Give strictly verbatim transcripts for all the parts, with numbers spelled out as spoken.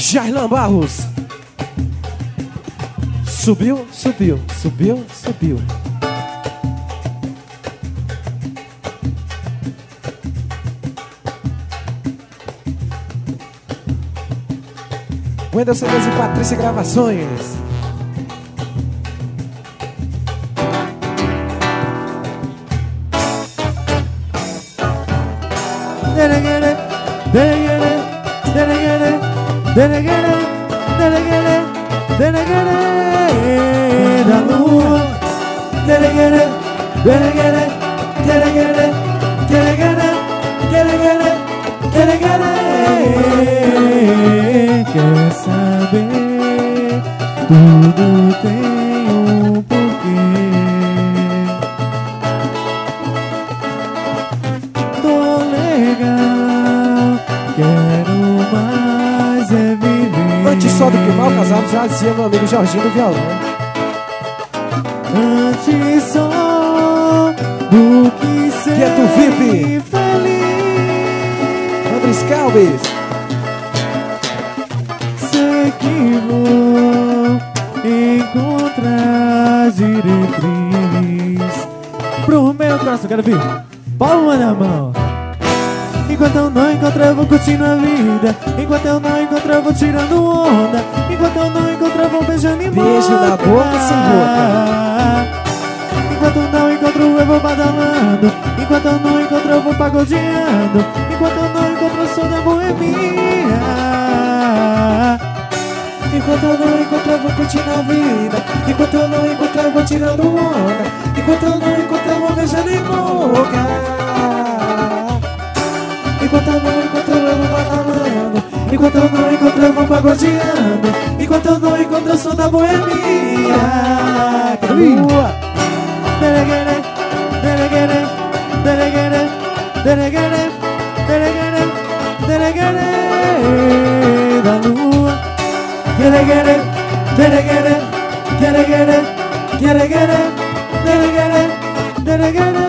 Jairlan Barros. Subiu, subiu, subiu, subiu. Wenderson e Patrícia Gravações. Delegere, delegere, delegere, delegere, delegere, delegere da lua. Delegere, delegere, delegere, delegere, delegere, delegere. Quer saber? Tudo tem um porquê. Tô legal, quero mais é viver. Antes só do que mal casado, já dizia meu amigo Jorginho do violão. Antes só do que ser Quieto V I P. feliz. Andrés Calves. Sei que vou encontrar diretriz pro meu coração. Quero ver palma na mão. Enquanto eu não encontro, eu vou curtindo a vida. Enquanto eu não encontro, eu vou tirando onda. Enquanto eu não encontro, eu vou beijando em boca. Beijo na boca sem boca. Enquanto eu não encontro, eu vou badalando. Enquanto eu não encontro, eu vou pagodeando. Enquanto eu não encontro, eu sou da boemia. Enquanto eu não encontro, eu vou curtindo a vida. Enquanto eu não encontro, eu vou tirando onda. Enquanto eu não encontro, eu vou beijando em boca. Enquanto eu não encontro, eu vou badalando. Enquanto eu não encontro, eu vou pagodeando. Enquanto eu não encontro, eu sou da boemia. Boa! Delegere, delegere, delegere, delegere, delegere, delegere da lua. Delegere, delegere, delegere, delegere, delegere, delegere.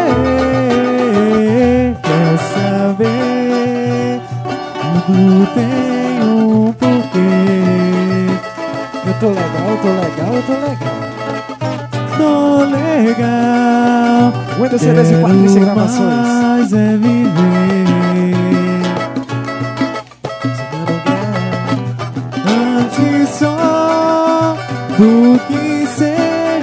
Quer saber? Tudo tem um porquê. Eu tô legal, eu tô legal, eu tô legal. Tô legal. Wenderson e Patrícia Gravações. Mas é viver. Antes só do que ser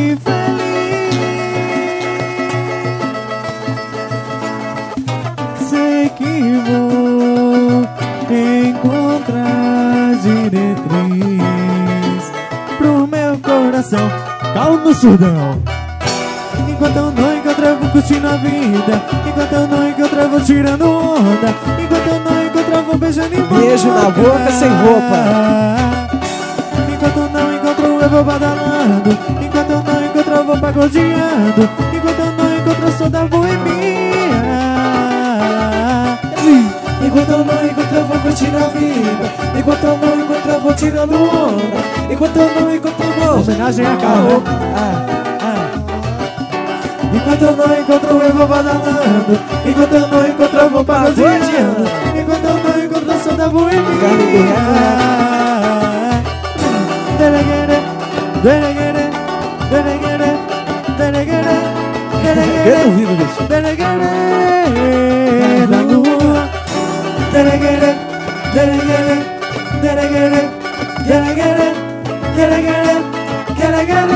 infeliz. Sei que vou encontrar diretriz pro meu coração. Calma no surdão. Enquanto eu não encontro, eu vou curtindo a vida. Enquanto eu não encontro, eu vou tirando onda. Enquanto eu não encontro, eu vou beijando em boca. Beijo na boca sem roupa. Enquanto eu não encontro, eu vou badalando. Enquanto eu não encontro, eu vou pagodeando. Enquanto eu não encontro, eu sou da boemia. Enquanto eu não encontro, eu vou curtindo a vida. Enquanto eu não encontro, eu vou tirando onda. Enquanto eu não encontro, eu vou... Homenagem a Carol. Ah, ah. Enquanto eu não encontro, eu vou badalando. Enquanto eu não encontro, eu vou pagodeando. Enquanto eu não encontro, eu sou da boemia. Delegere, delegere, delegere, delegere, delegere, delegere da lua. Delegere, delegere, delegere, delegere, delegere, delegere.